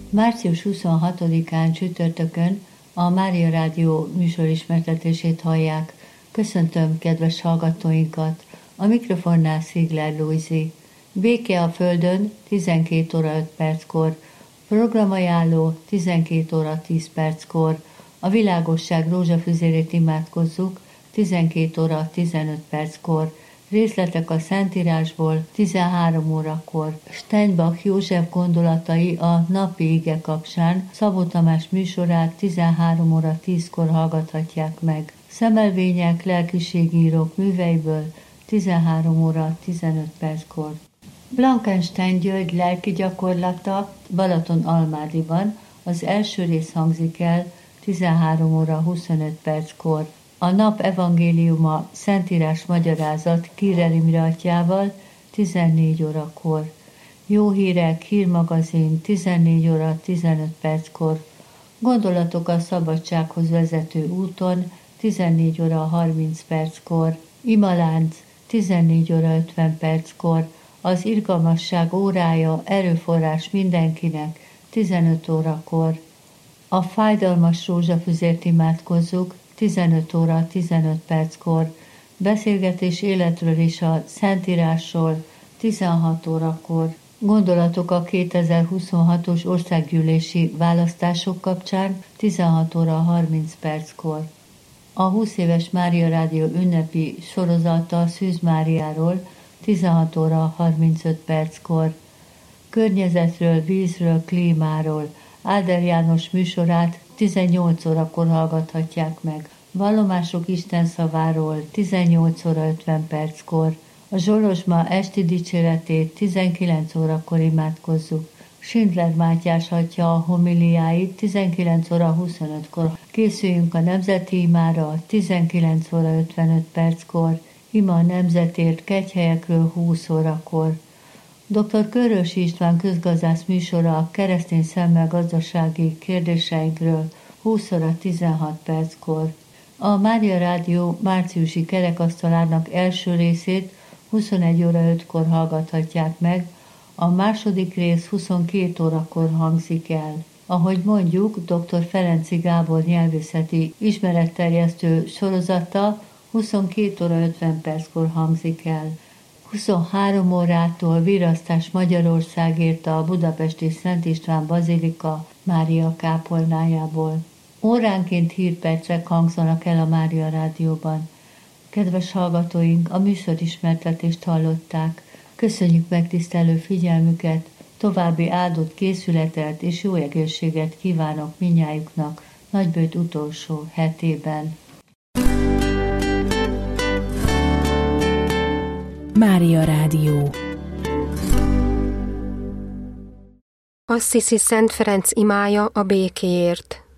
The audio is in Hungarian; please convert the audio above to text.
Március 26-án csütörtökön a Mária Rádió műsorismertetését hallják. Köszöntöm kedves hallgatóinkat! A mikrofonnál Szigler Lujzi. Béke a Földön 12 óra 5 perckor, programajánló 12 óra 10 perckor, a világosság rózsafüzérét imádkozzuk 12 óra 15 perckor, részletek a Szentírásból 13 órakor. Steinbach József gondolatai a napi ige kapcsán Szabó Tamás műsorát 13 óra 10-kor hallgathatják meg. Szemelvények lelkiségírók műveiből 13 óra 15 perckor. Blankenstein György lelki gyakorlata Balaton-Almádiban az első rész hangzik el 13 óra 25 perckor. A nap evangéliuma Szentírás magyarázat Kírer Imre atyával 14 órakor. Jó hírek, hírmagazin 14 óra 15 perckor. Gondolatok a szabadsághoz vezető úton 14 óra 30 perckor. Imalánc 14 óra 50 perckor. Az irgalmasság órája, erőforrás mindenkinek 15 órakor. A fájdalmas rózsafüzért imádkozzuk 15 óra 15 perckor, beszélgetés életről és a Szentírásról 16 órakor. Gondolatok a 2026-os országgyűlési választások kapcsán 16 óra 30 perckor. A 20 éves Mária Rádió ünnepi sorozata Szűz Máriáról 16 óra 35 perckor. Környezetről, vízről, klímáról Áder János műsorát 18 órakor hallgathatják meg. Vallomások Isten szaváról 18 óra 50 perckor. A Zsolozsma esti dicséretét 19 órakor imádkozzuk. Schindler Mátyás atya a homiliáit 19 óra 25-kor. Készüljünk a nemzeti imára 19 óra 55 perckor. Ima a nemzetért kegyhelyekről 20 órakor. Dr. Körösi István közgazdász műsora a keresztény szemmel gazdasági kérdéseinkről 20 óra 16 perckor. A Mária Rádió márciusi kerekasztalának első részét 21 óra 5-kor hallgathatják meg, a második rész 22 órakor hangzik el. Ahogy mondjuk, dr. Ferenczy Gábor nyelvészeti ismeretterjesztő sorozata 22 óra 50 perckor hangzik el. 23 órától virasztás Magyarországért a budapesti Szent István Bazilika Mária kápolnájából. Óránként hírpercek hangzanak el a Mária Rádióban. Kedves hallgatóink, a műsorismertetést hallották. Köszönjük megtisztelő figyelmüket, további áldott készületet és jó egészséget kívánok mindnyájuknak Nagyböjt utolsó hetében. Mária Rádió. Assisi Szent Ferenc imája a békéért.